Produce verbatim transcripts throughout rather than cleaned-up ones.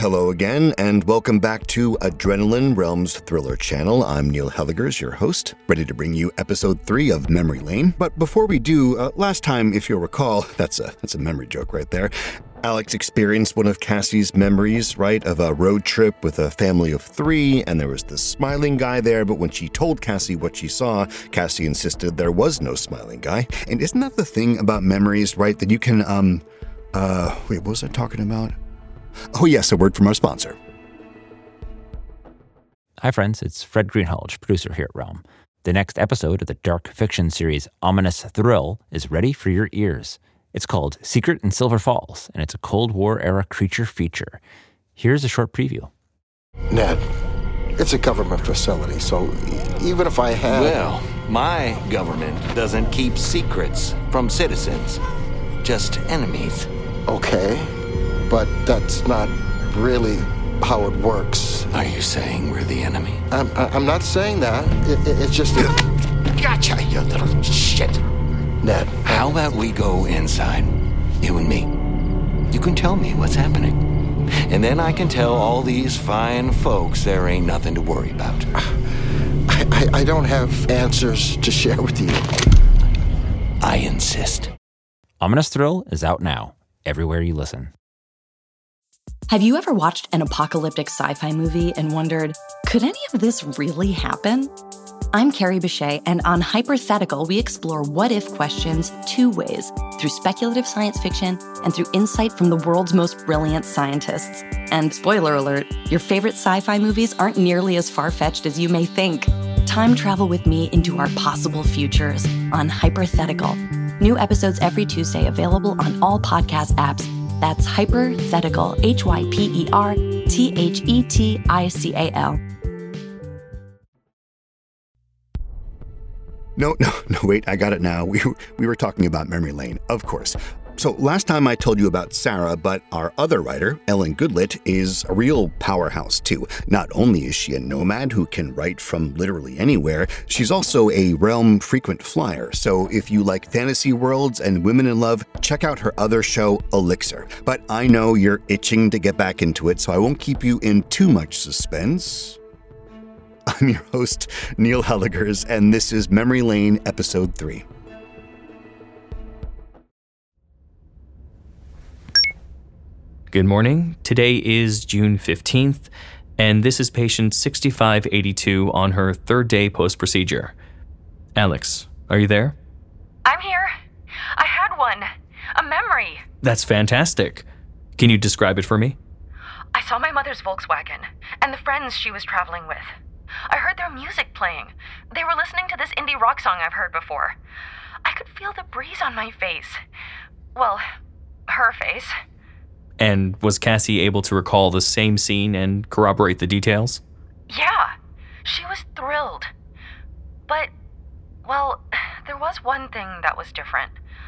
Hello again, and welcome back to Adrenaline Realms Thriller Channel. I'm Neil Helligers, your host, ready to bring you episode three of Memory Lane. But before we do, uh, last time, if you'll recall, that's a that's a memory joke right there, Alex experienced one of Cassie's memories, right, of a road trip with a family of three, and there was this smiling guy there, but when she told Cassie what she saw, Cassie insisted there was no smiling guy. And isn't that the thing about memories, right, that you can, um, uh, wait, what was I talking about? Oh yes, a word from our sponsor. Hi friends, it's Fred Greenhalgh, producer here at Realm. The next episode of the dark fiction series Ominous Thrill is ready for your ears. It's called Secret in Silver Falls, and it's a Cold War-era creature feature. Here's a short preview. Ned, it's a government facility, so even if I had... Well, my government doesn't keep secrets from citizens, just enemies. Okay. But that's not really how it works. Are you saying we're the enemy? I'm, I'm not saying that. It, it, it's just... A... Gotcha, you little shit. Ned. How about we go inside, you and me? You can tell me what's happening. And then I can tell all these fine folks there ain't nothing to worry about. I, I, I don't have answers to share with you. I insist. Ominous Thrill is out now, everywhere you listen. Have you ever watched an apocalyptic sci-fi movie and wondered, could any of this really happen? I'm Carrie Bechet, and on Hypothetical, we explore what-if questions two ways, through speculative science fiction and through insight from the world's most brilliant scientists. And spoiler alert, your favorite sci-fi movies aren't nearly as far-fetched as you may think. Time travel with me into our possible futures on Hypothetical. New episodes every Tuesday, available on all podcast apps. That's Hypothetical, H Y P E R T H E T I C A L. No, no, no, wait, I got it now. We, we were talking about Memory Lane, of course. So last time I told you about Sarah, but our other writer, Ellen Goodlett, is a real powerhouse too. Not only is she a nomad who can write from literally anywhere, she's also a Realm frequent flyer. So if you like fantasy worlds and women in love, check out her other show, Elixir. But I know you're itching to get back into it, so I won't keep you in too much suspense. I'm your host, Neil Helligers, and this is Memory Lane, Episode three. Good morning. Today is June fifteenth, and this is patient sixty-five eighty-two on her third day post-procedure. Alex, are you there? I'm here. I had one. A memory. That's fantastic. Can you describe it for me? I saw my mother's Volkswagen and the friends she was traveling with. I heard their music playing. They were listening to this indie rock song I've heard before. I could feel the breeze on my face. Well, her face. And was Cassie able to recall the same scene and corroborate the details? Yeah, she was thrilled. But, well, there was one thing that was different.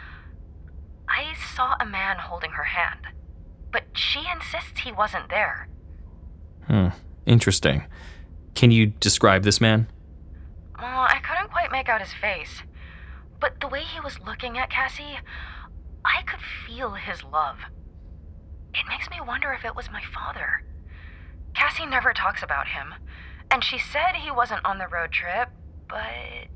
I saw a man holding her hand, but she insists he wasn't there. Hmm, interesting. Can you describe this man? Well, I couldn't quite make out his face, but the way he was looking at Cassie, I could feel his love. It makes me wonder if it was my father. Cassie never talks about him, and she said he wasn't on the road trip, but...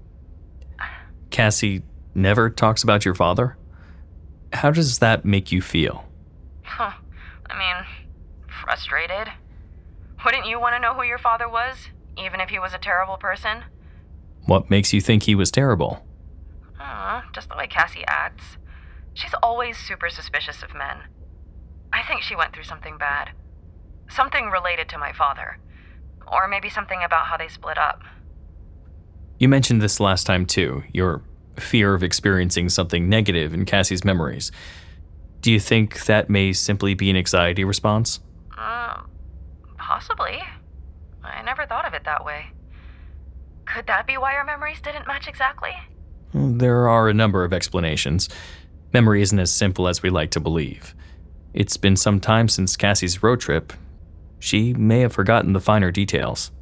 Cassie never talks about your father? How does that make you feel? Huh. I mean, frustrated. Wouldn't you want to know who your father was, even if he was a terrible person? What makes you think he was terrible? Uh, just the way Cassie acts. She's always super suspicious of men. I think she went through something bad. Something related to my father. Or maybe something about how they split up. You mentioned this last time too, your fear of experiencing something negative in Cassie's memories. Do you think that may simply be an anxiety response? Uh, possibly. I never thought of it that way. Could that be why our memories didn't match exactly? There are a number of explanations. Memory isn't as simple as we like to believe. It's been some time since Cassie's road trip. She may have forgotten the finer details.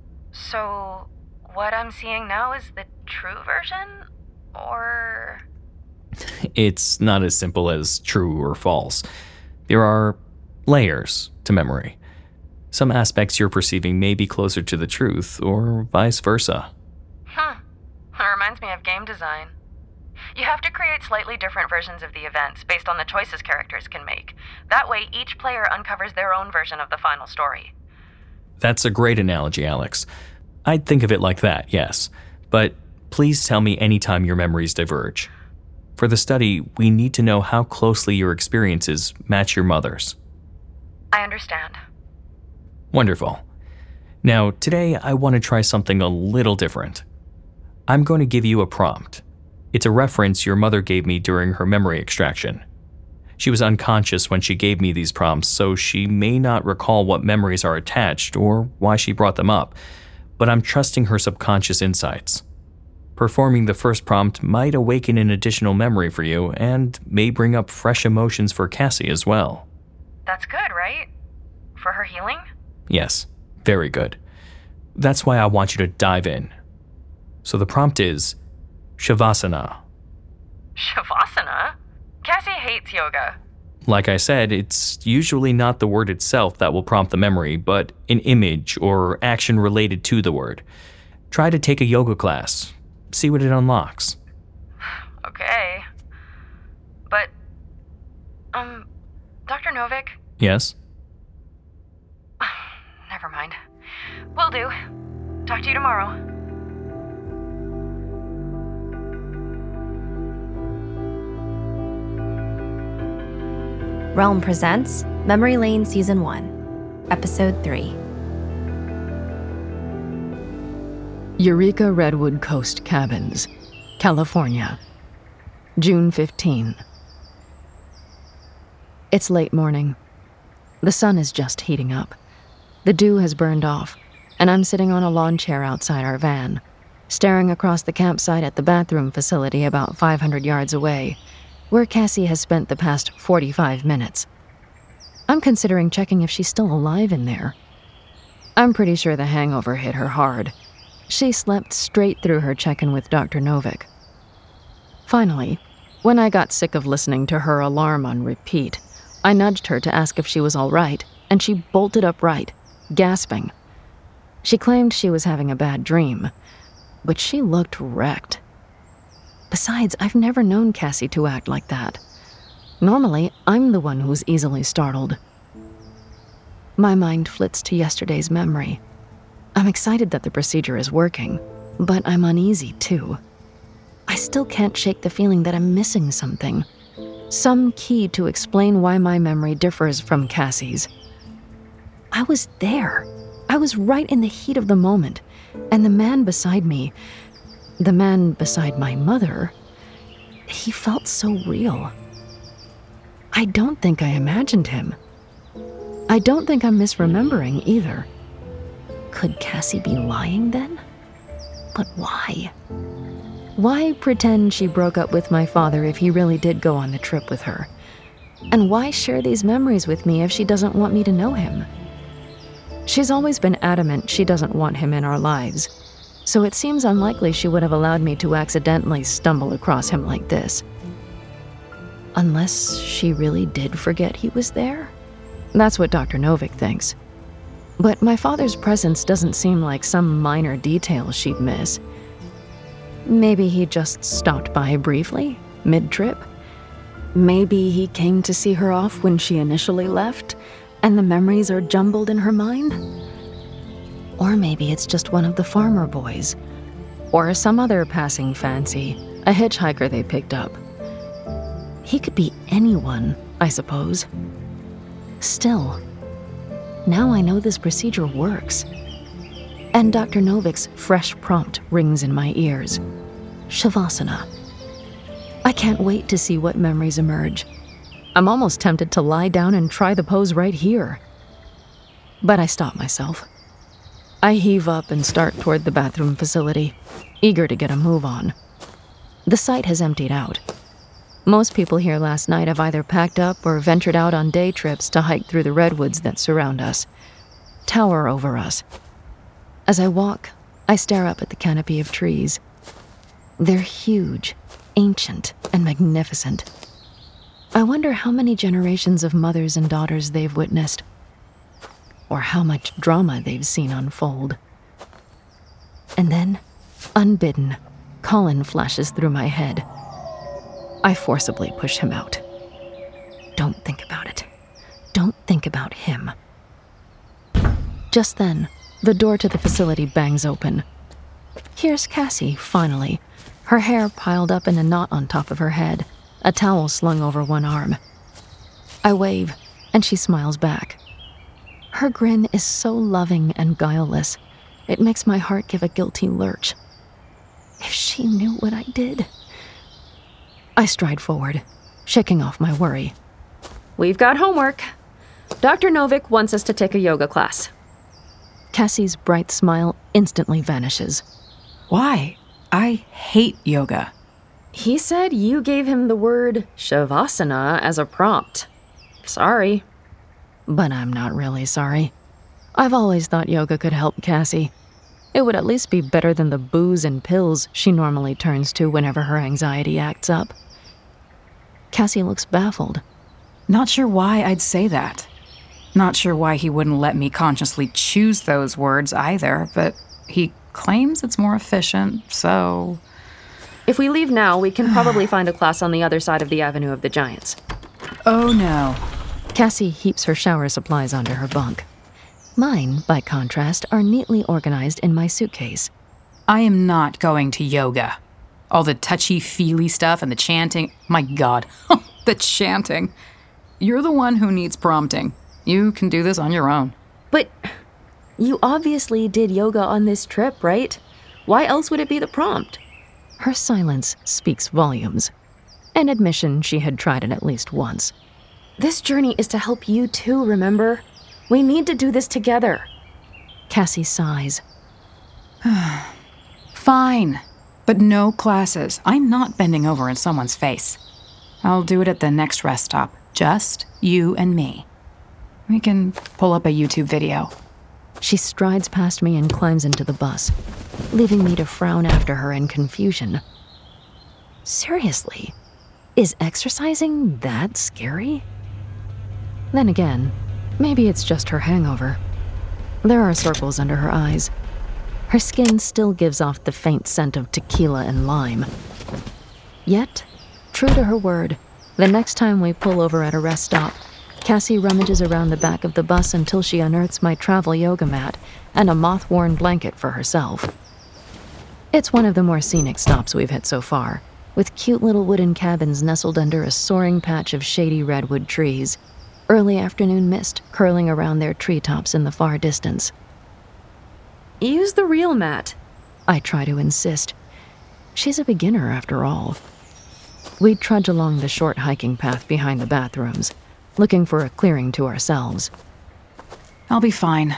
So, what I'm seeing now is the true version? Or... It's not as simple as true or false. There are layers to memory. Some aspects you're perceiving may be closer to the truth, or vice versa. Huh. That reminds me of game design. You have to create slightly different versions of the events based on the choices characters can make. That way, each player uncovers their own version of the final story. That's a great analogy, Alex. I'd think of it like that, yes. But please tell me anytime your memories diverge. For the study, we need to know how closely your experiences match your mother's. I understand. Wonderful. Now, today I want to try something a little different. I'm going to give you a prompt. It's a reference your mother gave me during her memory extraction. She was unconscious when she gave me these prompts, so she may not recall what memories are attached or why she brought them up, but I'm trusting her subconscious insights. Performing the first prompt might awaken an additional memory for you and may bring up fresh emotions for Cassie as well. That's good, right? For her healing? Yes, very good. That's why I want you to dive in. So the prompt is Shavasana. Shavasana? Cassie hates yoga. Like I said, it's usually not the word itself that will prompt the memory, but an image or action related to the word. Try to take a yoga class. See what it unlocks. Okay. But, um, Doctor Novick? Yes? Never mind. Will do. Talk to you tomorrow. Realm presents Memory Lane Season one, Episode three. Eureka Redwood Coast Cabins, California, June fifteenth. It's late morning. The sun is just heating up. The dew has burned off, and I'm sitting on a lawn chair outside our van, staring across the campsite at the bathroom facility about five hundred yards away, where Cassie has spent the past forty-five minutes. I'm considering checking if she's still alive in there. I'm pretty sure the hangover hit her hard. She slept straight through her check-in with Doctor Novick. Finally, when I got sick of listening to her alarm on repeat, I nudged her to ask if she was all right, and she bolted upright, gasping. She claimed she was having a bad dream, but she looked wrecked. Besides, I've never known Cassie to act like that. Normally, I'm the one who's easily startled. My mind flits to yesterday's memory. I'm excited that the procedure is working, but I'm uneasy too. I still can't shake the feeling that I'm missing something. Some key to explain why my memory differs from Cassie's. I was there. I was right in the heat of the moment, and the man beside me, the man beside my mother, he felt so real. I don't think I imagined him. I don't think I'm misremembering either. Could Cassie be lying then? But why? Why pretend she broke up with my father if he really did go on the trip with her? And why share these memories with me if she doesn't want me to know him? She's always been adamant she doesn't want him in our lives, so it seems unlikely she would have allowed me to accidentally stumble across him like this. Unless she really did forget he was there? That's what Doctor Novick thinks. But my father's presence doesn't seem like some minor detail she'd miss. Maybe he just stopped by briefly, mid-trip. Maybe he came to see her off when she initially left, and the memories are jumbled in her mind. Or maybe it's just one of the farmer boys, or some other passing fancy, a hitchhiker they picked up. He could be anyone, I suppose. Still, now I know this procedure works. And Doctor Novick's fresh prompt rings in my ears. Shavasana. I can't wait to see what memories emerge. I'm almost tempted to lie down and try the pose right here. But I stop myself. I heave up and start toward the bathroom facility, eager to get a move on. The site has emptied out. Most people here last night have either packed up or ventured out on day trips to hike through the redwoods that surround us, tower over us. As I walk, I stare up at the canopy of trees. They're huge, ancient, and magnificent. I wonder how many generations of mothers and daughters they've witnessed. or how much drama they've seen unfold. And then, unbidden, Colin flashes through my head. I forcibly push him out. Don't think about it. Don't think about him. Just then, the door to the facility bangs open. Here's Cassie, finally, her hair piled up in a knot on top of her head, a towel slung over one arm. I wave, and she smiles back. Her grin is so loving and guileless, it makes my heart give a guilty lurch. If she knew what I did. I stride forward, shaking off my worry. We've got homework. Doctor Novick wants us to take a yoga class. Cassie's bright smile instantly vanishes. Why? I hate yoga. He said you gave him the word Shavasana as a prompt. Sorry. But I'm not really sorry. I've always thought yoga could help Cassie. It would at least be better than the booze and pills she normally turns to whenever her anxiety acts up. Cassie looks baffled. Not sure why I'd say that. Not sure why he wouldn't let me consciously choose those words either, but he claims it's more efficient, so... If we leave now, we can probably find a class on the other side of the Avenue of the Giants. Oh no. Cassie heaps her shower supplies onto her bunk. Mine, by contrast, are neatly organized in my suitcase. I am not going to yoga. All the touchy-feely stuff and the chanting. My God, the chanting. You're the one who needs prompting. You can do this on your own. But you obviously did yoga on this trip, right? Why else would it be the prompt? Her silence speaks volumes. An admission she had tried it at least once. This journey is to help you too, remember? We need to do this together. Cassie sighs. Fine, but no classes. I'm not bending over in someone's face. I'll do it at the next rest stop. Just you and me. We can pull up a YouTube video. She strides past me and climbs into the bus, leaving me to frown after her in confusion. Seriously, is exercising that scary? Then again, maybe it's just her hangover. There are circles under her eyes. Her skin still gives off the faint scent of tequila and lime. Yet, true to her word, the next time we pull over at a rest stop, Cassie rummages around the back of the bus until she unearths my travel yoga mat and a moth-worn blanket for herself. It's one of the more scenic stops we've hit so far, with cute little wooden cabins nestled under a soaring patch of shady redwood trees, early afternoon mist curling around their treetops in the far distance. Use the real mat. I try to insist. She's a beginner after all. We trudge along the short hiking path behind the bathrooms, looking for a clearing to ourselves. I'll be fine.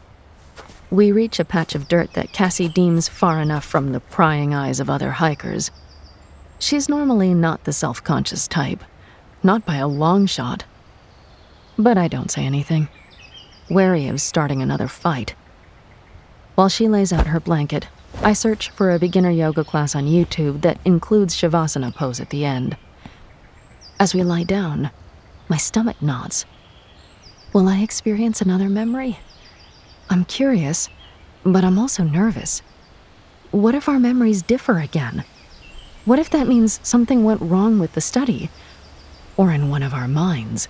We reach a patch of dirt that Cassie deems far enough from the prying eyes of other hikers. She's normally not the self-conscious type, not by a long shot. But I don't say anything, wary of starting another fight. While she lays out her blanket, I search for a beginner yoga class on YouTube that includes Shavasana pose at the end. As we lie down, my stomach knots. Will I experience another memory? I'm curious, but I'm also nervous. What if our memories differ again? What if that means something went wrong with the study? Or in one of our minds?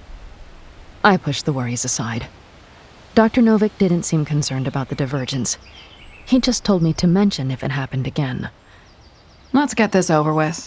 I push the worries aside. Doctor Novick didn't seem concerned about the divergence. He just told me to mention if it happened again. Let's get this over with.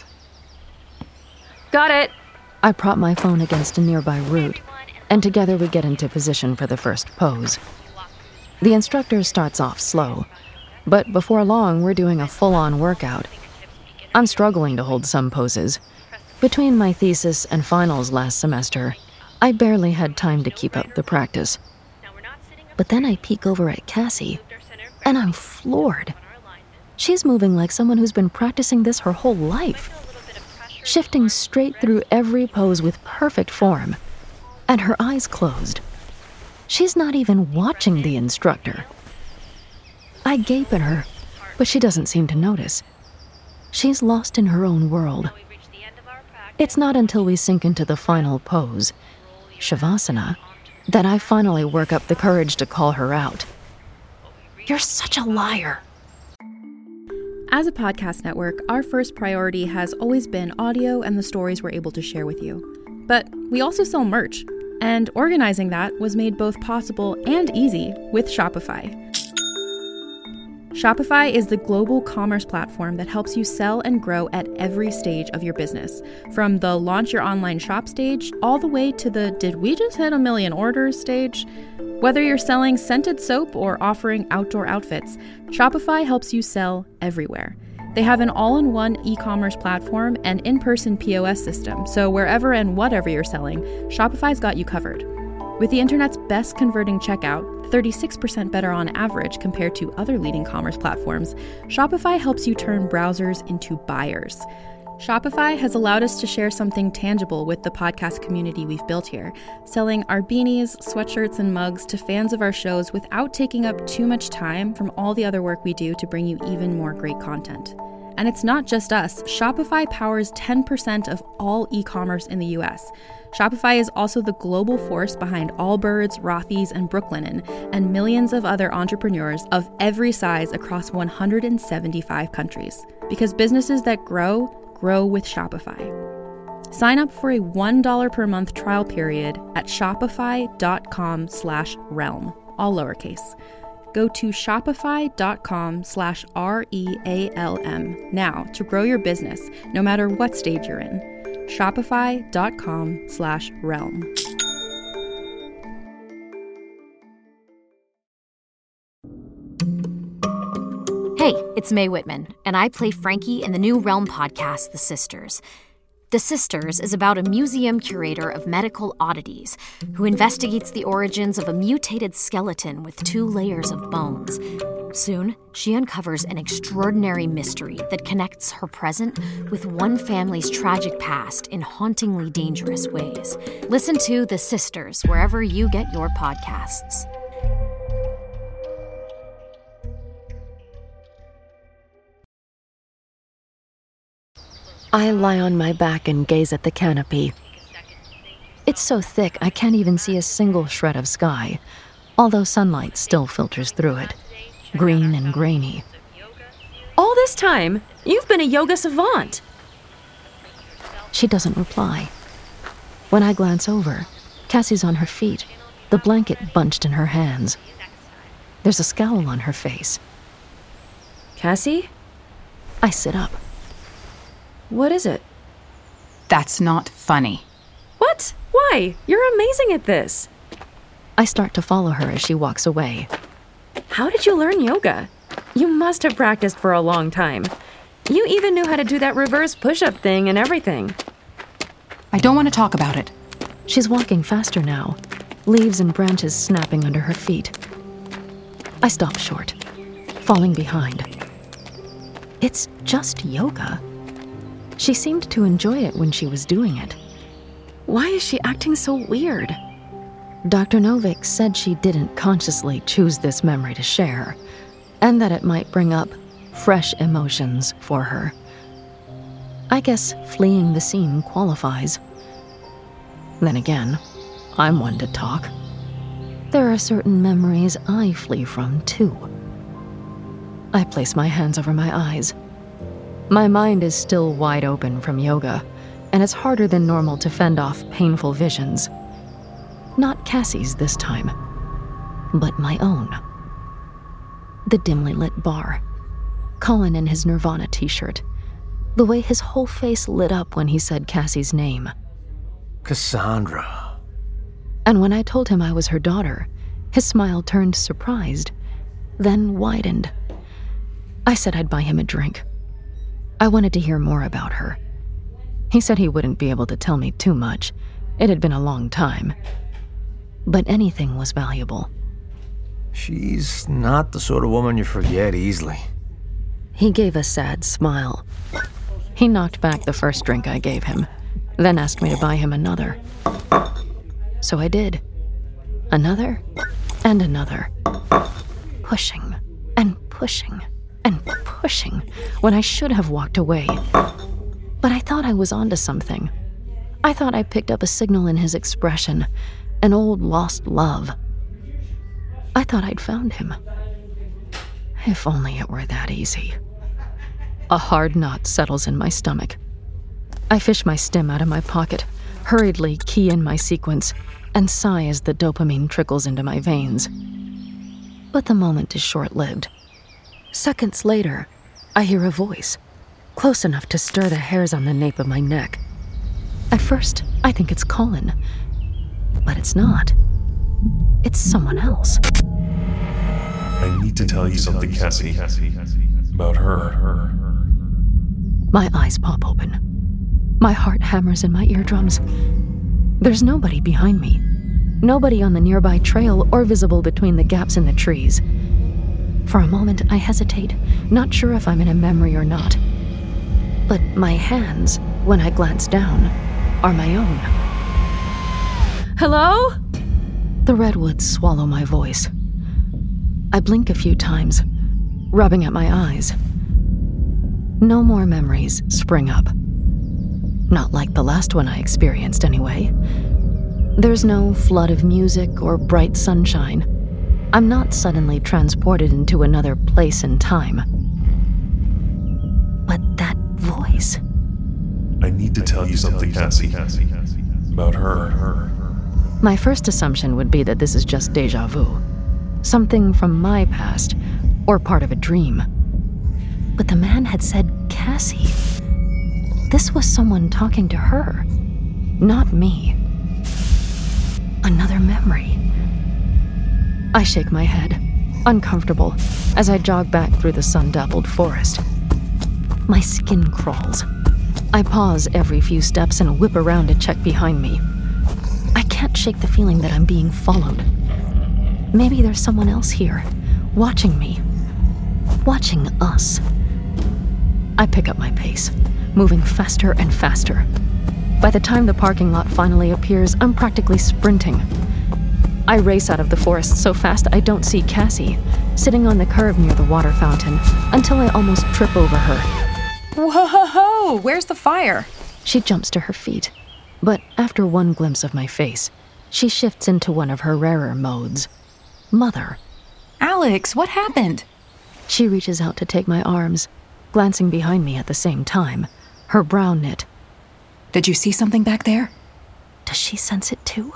Got it. I prop my phone against a nearby root, and together we get into position for the first pose. The instructor starts off slow, but before long we're doing a full-on workout. I'm struggling to hold some poses. Between my thesis and finals last semester, I barely had time to keep up the practice. But then I peek over at Cassie, and I'm floored. She's moving like someone who's been practicing this her whole life, shifting straight through every pose with perfect form, and her eyes closed. She's not even watching the instructor. I gape at her, but she doesn't seem to notice. She's lost in her own world. It's not until we sink into the final pose, Shavasana, that I finally work up the courage to call her out. You're such a liar. As a podcast network, our first priority has always been audio and the stories we're able to share with you. But we also sell merch, and organizing that was made both possible and easy with Shopify. Shopify is the global commerce platform that helps you sell and grow at every stage of your business, from the launch your online shop stage all the way to the did we just hit a million orders stage. Whether you're selling scented soap or offering outdoor outfits, Shopify helps you sell everywhere. They have an all-in-one e-commerce platform and in-person P O S system, so wherever and whatever you're selling, Shopify's got you covered. With the internet's best converting checkout, thirty-six percent better on average compared to other leading commerce platforms, Shopify helps you turn browsers into buyers. Shopify has allowed us to share something tangible with the podcast community we've built here, selling our beanies, sweatshirts, and mugs to fans of our shows without taking up too much time from all the other work we do to bring you even more great content. And it's not just us. Shopify powers ten percent of all e-commerce in the U S. Shopify is also the global force behind Allbirds, Rothy's, and Brooklinen, and millions of other entrepreneurs of every size across one hundred seventy-five countries. Because businesses that grow, grow with Shopify. Sign up for a one dollar per month trial period at shopify.com slash realm, all lowercase. Go to shopify.com slash R-E-A-L-M now to grow your business, no matter what stage you're in. Shopify.com slash realm. Hey, it's Mae Whitman, and I play Frankie in the new Realm podcast, The Sisters. The Sisters is about a museum curator of medical oddities who investigates the origins of a mutated skeleton with two layers of bones. Soon, she uncovers an extraordinary mystery that connects her present with one family's tragic past in hauntingly dangerous ways. Listen to The Sisters wherever you get your podcasts. I lie on my back and gaze at the canopy. It's so thick I can't even see a single shred of sky, although sunlight still filters through it, green and grainy. All this time, you've been a yoga savant. She doesn't reply. When I glance over, Cassie's on her feet, the blanket bunched in her hands. There's a scowl on her face. Cassie? I sit up. What is it? That's not funny. What? Why? You're amazing at this. I start to follow her as she walks away. How did you learn yoga? You must have practiced for a long time. You even knew how to do that reverse push-up thing and everything. I don't want to talk about it. She's walking faster now, leaves and branches snapping under her feet. I stop short, falling behind. It's just yoga. She seemed to enjoy it when she was doing it. Why is she acting so weird? Doctor Novick said she didn't consciously choose this memory to share, and that it might bring up fresh emotions for her. I guess fleeing the scene qualifies. Then again, I'm one to talk. There are certain memories I flee from, too. I place my hands over my eyes. My mind is still wide open from yoga, and it's harder than normal to fend off painful visions. Not Cassie's this time, but my own. The dimly lit bar. Colin in his Nirvana t-shirt. The way his whole face lit up when he said Cassie's name. Cassandra. And when I told him I was her daughter, his smile turned surprised, then widened. I said I'd buy him a drink. I wanted to hear more about her. He said he wouldn't be able to tell me too much. It had been a long time. But anything was valuable. She's not the sort of woman you forget easily. He gave a sad smile. He knocked back the first drink I gave him, then asked me to buy him another. So I did. Another and another. Pushing and pushing and pushing when I should have walked away. But I thought I was onto something. I thought I picked up a signal in his expression, an old lost love. I thought I'd found him. If only it were that easy. A hard knot settles in my stomach. I fish my stim out of my pocket, hurriedly key in my sequence, and sigh as the dopamine trickles into my veins. But the moment is short-lived. Seconds later, I hear a voice, close enough to stir the hairs on the nape of my neck. At first, I think it's Colin, but it's not. It's someone else. I need to tell you something, Cassie, about her. My eyes pop open. My heart hammers in my eardrums. There's nobody behind me. Nobody on the nearby trail or visible between the gaps in the trees. For a moment, I hesitate, not sure if I'm in a memory or not. But my hands, when I glance down, are my own. Hello? The redwoods swallow my voice. I blink a few times, rubbing at my eyes. No more memories spring up. Not like the last one I experienced, anyway. There's no flood of music or bright sunshine. I'm not suddenly transported into another place and time. But that voice... I need to tell you something, Cassie, about her. My first assumption would be that this is just déjà vu. Something from my past, or part of a dream. But the man had said Cassie. This was someone talking to her, not me. Another memory. I shake my head, uncomfortable, as I jog back through the sun-dappled forest. My skin crawls. I pause every few steps and whip around to check behind me. I can't shake the feeling that I'm being followed. Maybe there's someone else here, watching me. Watching us. I pick up my pace, moving faster and faster. By the time the parking lot finally appears, I'm practically sprinting. I race out of the forest so fast I don't see Cassie, sitting on the curb near the water fountain, until I almost trip over her. Whoa, where's the fire? She jumps to her feet, but after one glimpse of my face, she shifts into one of her rarer modes. Mother. Alex, what happened? She reaches out to take my arms, glancing behind me at the same time, her brow knit. Did you see something back there? Does she sense it too?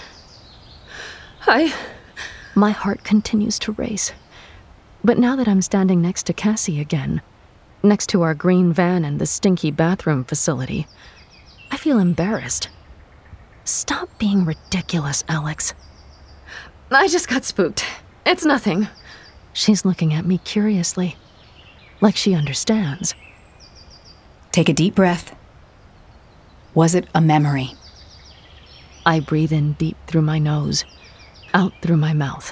I... My heart continues to race. But now that I'm standing next to Cassie again, next to our green van and the stinky bathroom facility, I feel embarrassed. Stop being ridiculous, Alex. I just got spooked. It's nothing. She's looking at me curiously, like she understands. Take a deep breath. Was it a memory? I breathe in deep through my nose, out through my mouth.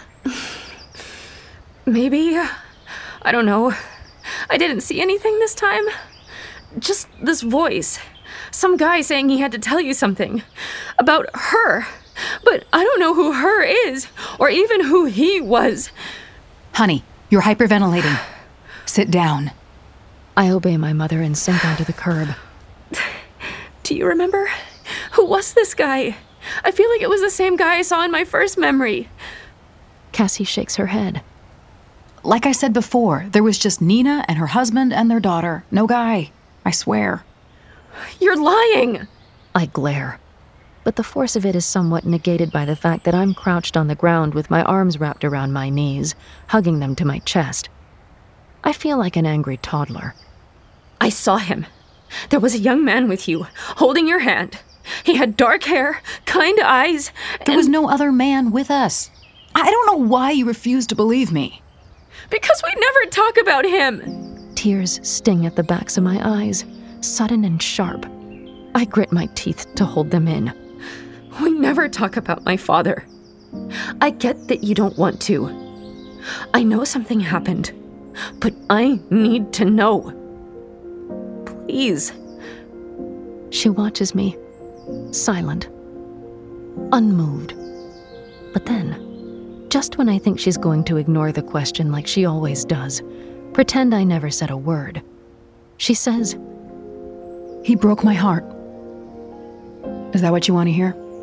Maybe. I don't know. I didn't see anything this time. Just this voice. Some guy saying he had to tell you something. About her. But I don't know who her is, or even who he was. Honey, you're hyperventilating. Sit down. I obey my mother and sink onto the curb. Do you remember? Who was this guy? I feel like it was the same guy I saw in my first memory. Cassie shakes her head. Like I said before, there was just Nina and her husband and their daughter. No guy. I swear. You're lying! I glare. But the force of it is somewhat negated by the fact that I'm crouched on the ground with my arms wrapped around my knees, hugging them to my chest. I feel like an angry toddler. I saw him. There was a young man with you, holding your hand. He had dark hair, kind eyes, and... There was no other man with us. I don't know why you refuse to believe me. Because we never talk about him. Tears sting at the backs of my eyes, sudden and sharp. I grit my teeth to hold them in. We never talk about my father. I get that you don't want to. I know something happened, but I need to know. Please. She watches me, silent, unmoved. But then, just when I think she's going to ignore the question like she always does, pretend I never said a word, she says, "He broke my heart." Is that what you want to hear?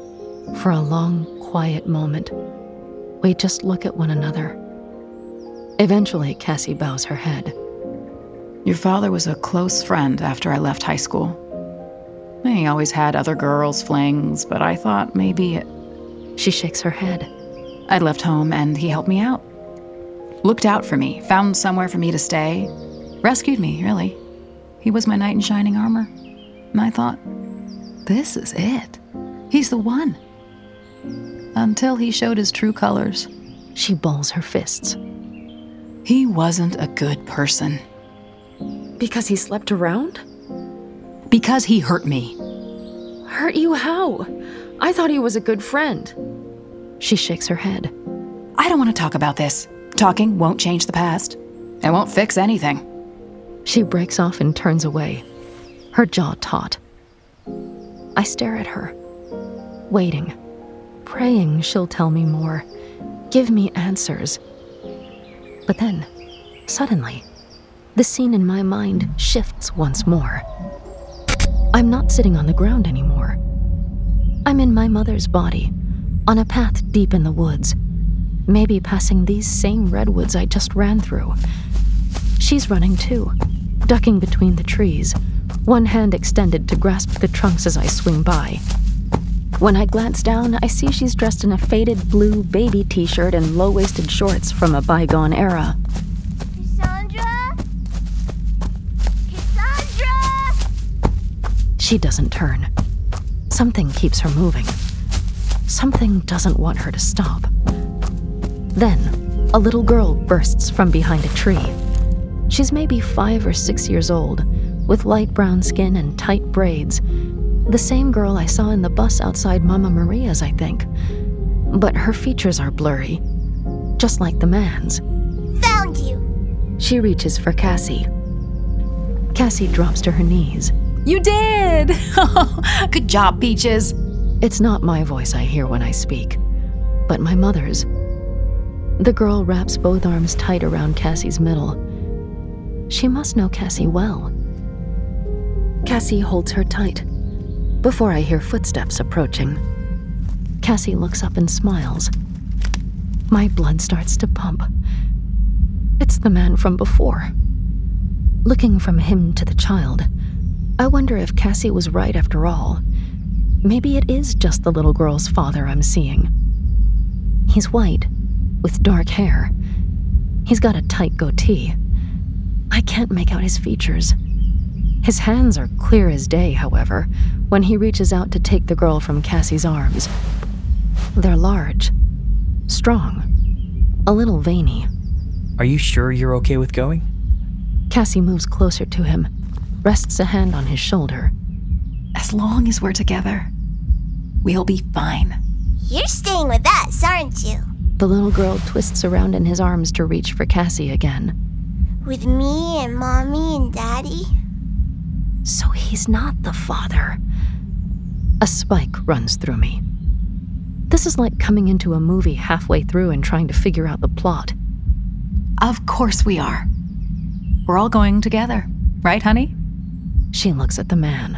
For a long, quiet moment, we just look at one another. Eventually, Cassie bows her head. Your father was a close friend after I left high school. He always had other girls' flings, but I thought maybe it... She shakes her head. I'd left home and he helped me out. Looked out for me, found somewhere for me to stay. Rescued me, really. He was my knight in shining armor. And I thought, this is it. He's the one. Until he showed his true colors. She balls her fists. He wasn't a good person. Because he slept around? Because he hurt me. Hurt you how? I thought he was a good friend. She shakes her head. I don't want to talk about this. Talking won't change the past. It won't fix anything. She breaks off and turns away, her jaw taut. I stare at her, waiting, praying she'll tell me more, give me answers. But then, suddenly, the scene in my mind shifts once more. I'm not sitting on the ground anymore. I'm in my mother's body, on a path deep in the woods, maybe passing these same redwoods I just ran through. She's running too, ducking between the trees, one hand extended to grasp the trunks as I swing by. When I glance down, I see she's dressed in a faded blue baby t-shirt and low-waisted shorts from a bygone era. Cassandra? Cassandra! She doesn't turn. Something keeps her moving. Something doesn't want her to stop. Then, a little girl bursts from behind a tree. She's maybe five or six years old, with light brown skin and tight braids. The same girl I saw in the bus outside Mama Maria's, I think. But her features are blurry, just like the man's. Found you! She reaches for Cassie. Cassie drops to her knees. You did! Good job, Peaches. It's not my voice I hear when I speak, but my mother's. The girl wraps both arms tight around Cassie's middle. She must know Cassie well. Cassie holds her tight before I hear footsteps approaching. Cassie looks up and smiles. My blood starts to pump. It's the man from before. Looking from him to the child, I wonder if Cassie was right after all. Maybe it is just the little girl's father I'm seeing. He's white, with dark hair. He's got a tight goatee. I can't make out his features. His hands are clear as day, however, when he reaches out to take the girl from Cassie's arms. They're large, strong, a little veiny. Are you sure you're okay with going? Cassie moves closer to him, rests a hand on his shoulder. As long as we're together, we'll be fine. You're staying with us, aren't you? The little girl twists around in his arms to reach for Cassie again. With me and Mommy and Daddy? So he's not the father. A spike runs through me. This is like coming into a movie halfway through and trying to figure out the plot. Of course we are. We're all going together, right, honey? She looks at the man.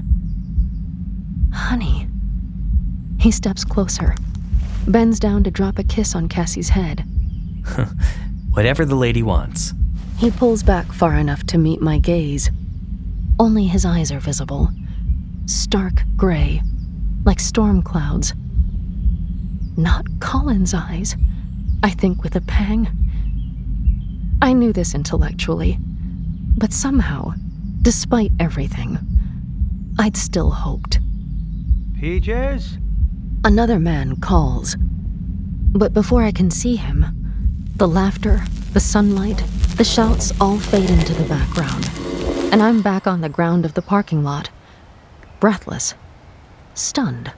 Honey. He steps closer, bends down to drop a kiss on Cassie's head. Whatever the lady wants. He pulls back far enough to meet my gaze. Only his eyes are visible. Stark gray, like storm clouds. Not Colin's eyes, I think with a pang. I knew this intellectually, but somehow, despite everything, I'd still hoped. Peaches? Another man calls. But before I can see him, the laughter, the sunlight, the shouts all fade into the background, and I'm back on the ground of the parking lot, breathless, stunned.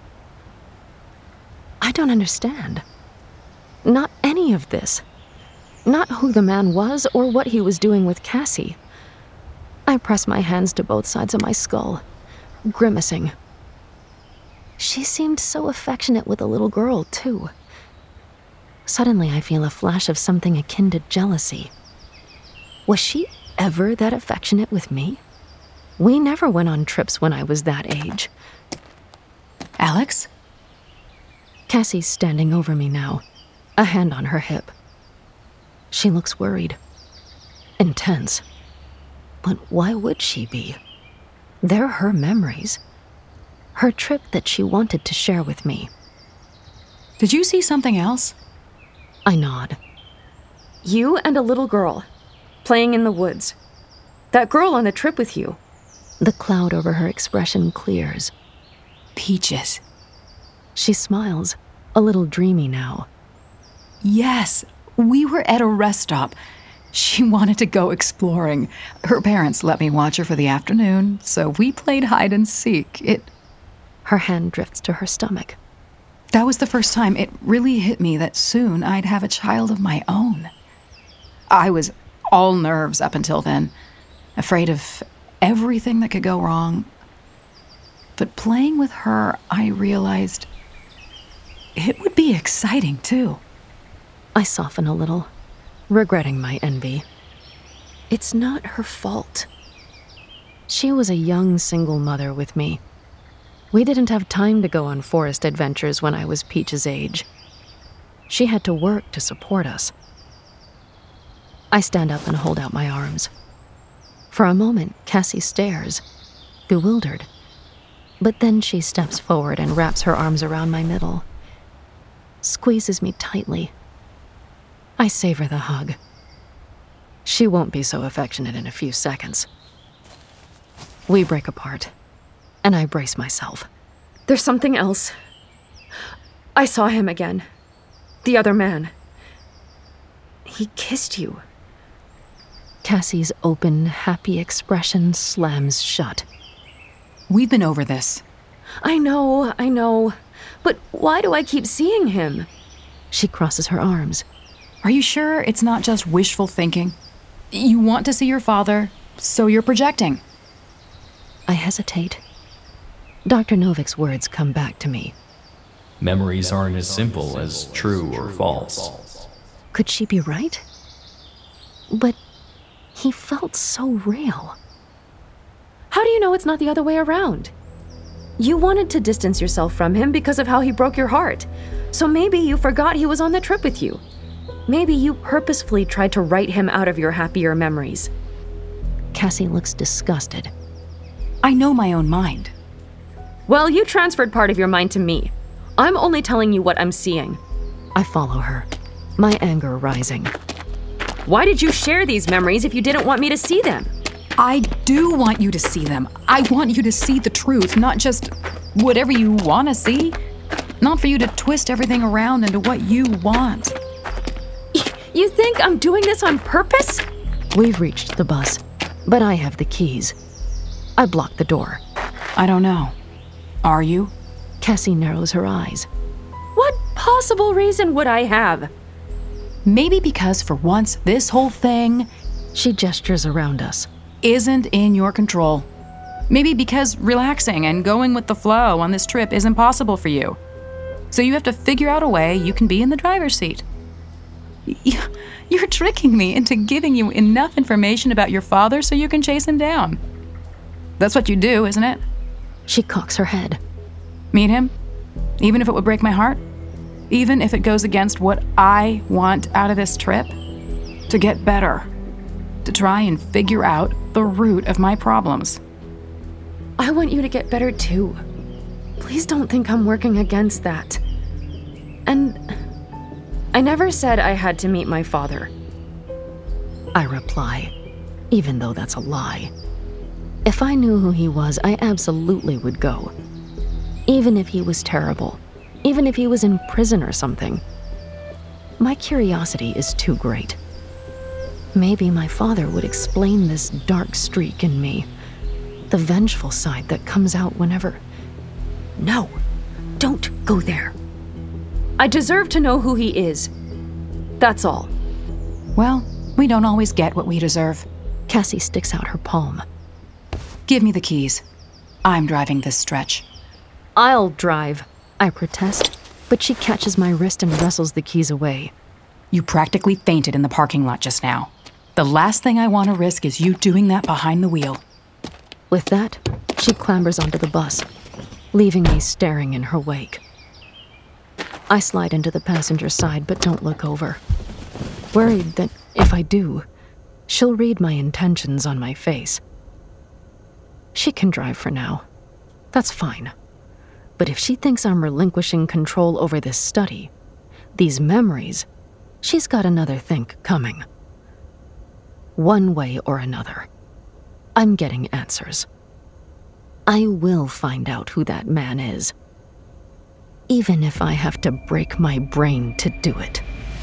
I don't understand. Not any of this. Not who the man was or what he was doing with Cassie. I press my hands to both sides of my skull, grimacing. She seemed so affectionate with the little girl, too. Suddenly, I feel a flash of something akin to jealousy. Was she ever that affectionate with me? We never went on trips when I was that age. Alex? Cassie's standing over me now, a hand on her hip. She looks worried, intense. But why would she be? They're her memories. Her trip that she wanted to share with me. Did you see something else? I nod. You and a little girl, playing in the woods. That girl on the trip with you. The cloud over her expression clears. Peaches. She smiles, a little dreamy now. Yes, we were at a rest stop. She wanted to go exploring. Her parents let me watch her for the afternoon, so we played hide and seek. It... Her hand drifts to her stomach. That was the first time it really hit me that soon I'd have a child of my own. I was all nerves up until then, afraid of everything that could go wrong. But playing with her, I realized it would be exciting too. I soften a little, regretting my envy. It's not her fault. She was a young single mother with me. We didn't have time to go on forest adventures when I was Peach's age. She had to work to support us. I stand up and hold out my arms. For a moment, Cassie stares, bewildered. But then she steps forward and wraps her arms around my middle, squeezes me tightly. I savor the hug. She won't be so affectionate in a few seconds. We break apart, and I brace myself. There's something else. I saw him again. The other man. He kissed you. Cassie's open, happy expression slams shut. We've been over this. I know, I know. But why do I keep seeing him? She crosses her arms. Are you sure it's not just wishful thinking? You want to see your father, so you're projecting. I hesitate. Doctor Novik's words come back to me. Memories aren't as simple as true or false. Could she be right? But he felt so real. How do you know it's not the other way around? You wanted to distance yourself from him because of how he broke your heart. So maybe you forgot he was on the trip with you. Maybe you purposefully tried to write him out of your happier memories. Cassie looks disgusted. I know my own mind. Well, you transferred part of your mind to me. I'm only telling you what I'm seeing. I follow her, my anger rising. Why did you share these memories if you didn't want me to see them? I do want you to see them. I want you to see the truth, not just whatever you want to see. Not for you to twist everything around into what you want. You think I'm doing this on purpose? We've reached the bus, but I have the keys. I block the door. I don't know. Are you? Cassie narrows her eyes. What possible reason would I have? Maybe because for once, this whole thing... She gestures around us. ...isn't in your control. Maybe because relaxing and going with the flow on this trip isn't possible for you. So you have to figure out a way you can be in the driver's seat. You're tricking me into giving you enough information about your father so you can chase him down. That's what you do, isn't it? She cocks her head. Meet him? Even if it would break my heart? Even if it goes against what I want out of this trip? To get better. To try and figure out the root of my problems. I want you to get better too. Please don't think I'm working against that. And I never said I had to meet my father. I reply, even though that's a lie. If I knew who he was, I absolutely would go. Even if he was terrible. Even if he was in prison or something. My curiosity is too great. Maybe my father would explain this dark streak in me. The vengeful side that comes out whenever... No, don't go there. I deserve to know who he is. That's all. Well, we don't always get what we deserve. Cassie sticks out her palm. Give me the keys. I'm driving this stretch. I'll drive, I protest, but she catches my wrist and wrestles the keys away. You practically fainted in the parking lot just now. The last thing I want to risk is you doing that behind the wheel. With that, she clambers onto the bus, leaving me staring in her wake. I slide into the passenger side but don't look over. Worried that if I do, she'll read my intentions on my face. She can drive for now. That's fine. But if she thinks I'm relinquishing control over this study, these memories, she's got another think coming. One way or another, I'm getting answers. I will find out who that man is, even if I have to break my brain to do it.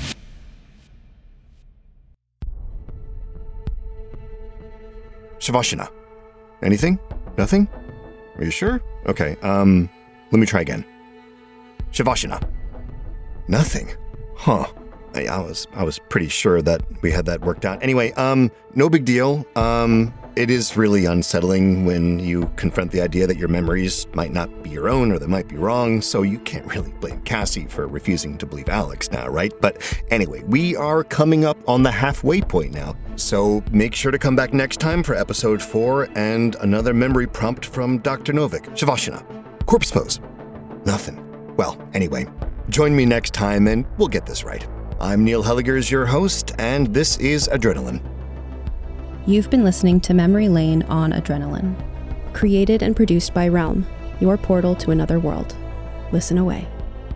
Shavashina. Anything? Nothing? Are you sure? Okay, um, let me try again. Shavashina. Nothing. Huh. I, I was I was pretty sure that we had that worked out. Anyway, um, no big deal. Um, it is really unsettling when you confront the idea that your memories might not be your own or they might be wrong, so you can't really blame Cassie for refusing to believe Alex now, right? But anyway, we are coming up on the halfway point now, so make sure to come back next time for episode four and another memory prompt from Doctor Novik. Shavashina. Corpse pose. Nothing. Well, anyway, join me next time and we'll get this right. I'm Neil Helligers, your host, and this is Adrenaline. You've been listening to Memory Lane on Adrenaline. Created and produced by Realm, your portal to another world. Listen away.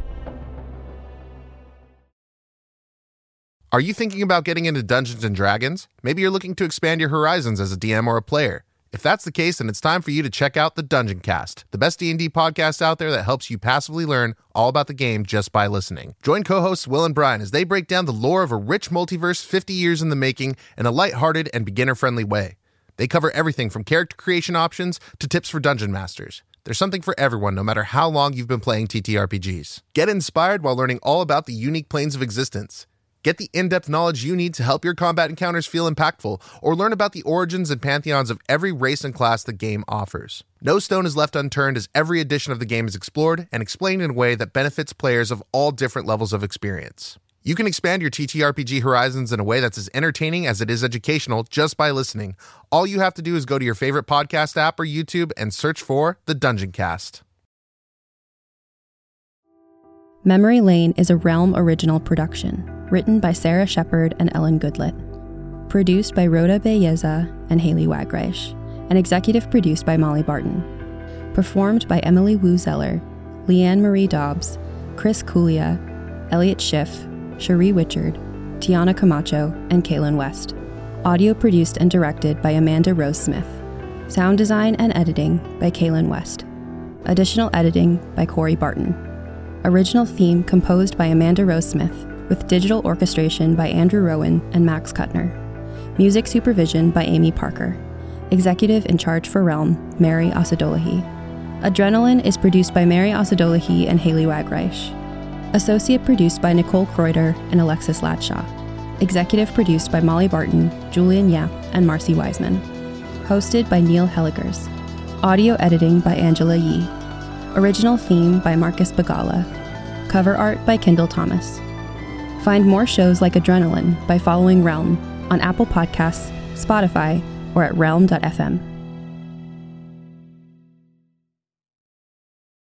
Are you thinking about getting into Dungeons and Dragons? Maybe you're looking to expand your horizons as a D M or a player. If that's the case, then it's time for you to check out the Dungeon Cast, the best D and D podcast out there that helps you passively learn all about the game just by listening. Join co-hosts Will and Brian as they break down the lore of a rich multiverse fifty years in the making in a lighthearted and beginner-friendly way. They cover everything from character creation options to tips for dungeon masters. There's something for everyone, no matter how long you've been playing T T R P Gs. Get inspired while learning all about the unique planes of existence. Get the in-depth knowledge you need to help your combat encounters feel impactful, or learn about the origins and pantheons of every race and class the game offers. No stone is left unturned as every edition of the game is explored and explained in a way that benefits players of all different levels of experience. You can expand your T T R P G horizons in a way that's as entertaining as it is educational just by listening. All you have to do is go to your favorite podcast app or YouTube and search for The Dungeon Cast. Memory Lane is a Realm original production, written by Sarah Shepard and Ellen Goodlett, produced by Rhoda Belleza and Haley Wagreich, and executive produced by Molly Barton. Performed by Emily Wu Zeller, Leanne Marie Dobbs, Chris Cuglia, Elliot Schiff, Cherie Wichard, Tiana Camacho, and Kaylin West. Audio produced and directed by Amanda Rose Smith. Sound design and editing by Kaylin West. Additional editing by Corey Barton. Original theme composed by Amanda Rose Smith, with digital orchestration by Andrew Rowan and Max Kuttner. Music supervision by Amy Parker. Executive in charge for Realm, Mary Asadolahi. Adrenaline is produced by Mary Asadolahi and Haley Wagreich. Associate produced by Nicole Kreuter and Alexis Ladshaw. Executive produced by Molly Barton, Julian Yap, and Marcy Wiseman. Hosted by Neil Helligers. Audio editing by Angela Yee. Original theme by Marcus Bagala. Cover art by Kendall Thomas. Find more shows like Adrenaline by following Realm on Apple Podcasts, Spotify, or at realm dot f m.